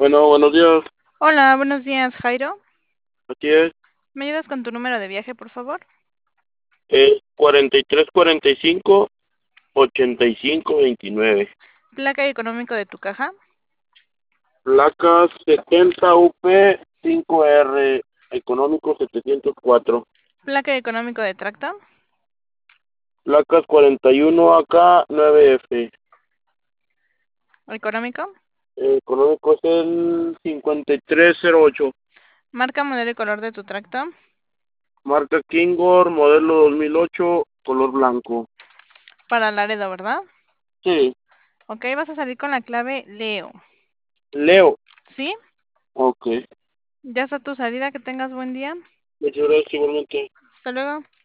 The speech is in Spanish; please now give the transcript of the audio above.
Bueno, buenos días. Hola, buenos días, Jairo. Aquí es ¿Me ayudas con tu número de viaje, por favor? 4345-8529. Placa y económico de tu caja. Placas 70UP5R. Económico 704. Placa y económico de tracto. Placas 41AK9F. Económico. Económico es el 5308. Marca, modelo y color de tu tracto. Marca Kingor, modelo 2008, color blanco. Para Laredo, ¿verdad? Sí, Ok, vas a salir con la clave Leo. Leo. ¿Sí? Ok. Ya está tu salida, que tengas buen día. Muchas gracias igualmente. Hasta luego.